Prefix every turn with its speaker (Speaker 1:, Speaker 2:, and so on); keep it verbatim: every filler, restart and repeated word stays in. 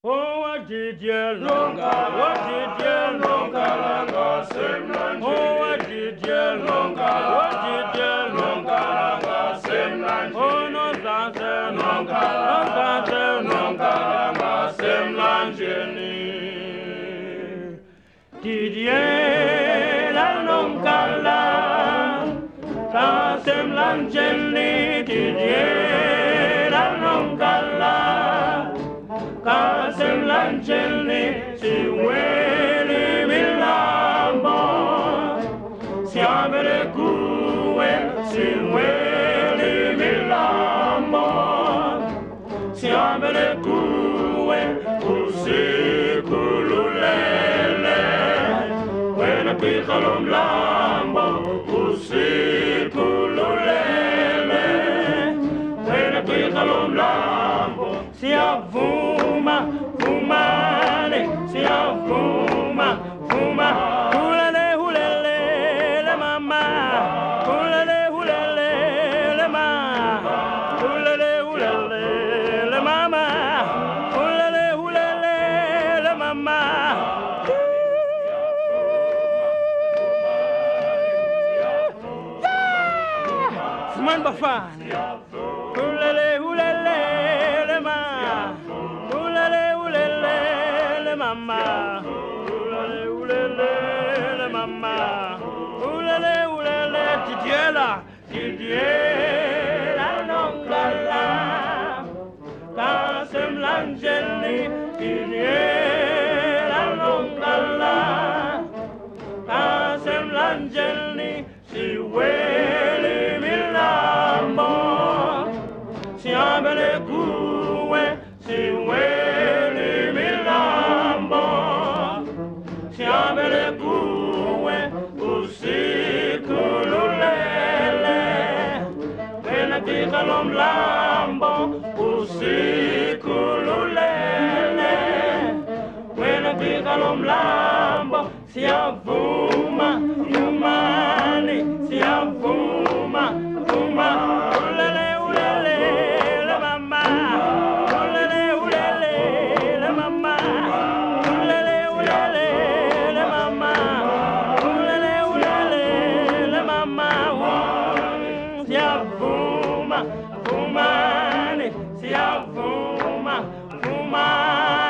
Speaker 1: Oh, Didier Longa, oh, Didier Longa, Longa, Semlan. Oh, Didier Longa, oh, Didier Longa, Longa, Semlan. Oh, no, Zanze, Longa, no, Zanze, Longa, Longa, Semlan, Jenny. Didier la Longa, la Semlan, Jenny, Didier la Longa, la. Kasem Langelni, si weli milambo, si abere kue, si weli milambo, si abere kue, usi kululele, wena pikalom lambo, usi kululele, wena pikalom lambo, si avun. Fumane, si fuma, fuma, hulele, hulele, le mama, hulele, hulele, le ma, hulele, hulele, le mama, hulele, hulele, le mama. Fuman bafane, hulele, hulele, le ma. Mama, oulale oulale mama, oulale oulale Didier la, Didier la longa la, Kasem Langelni, Didier la longa la, Kasem Langelni, si weli milambo, si abele kue, si weli. Siamele kue usikululele, wena kikalom lambo usikululele, wena kikalom lambo siavuma yumani siavuma fuma ulele ulele le mama ulele ulele le mama. Fuma, fumane, si fuma, fuma.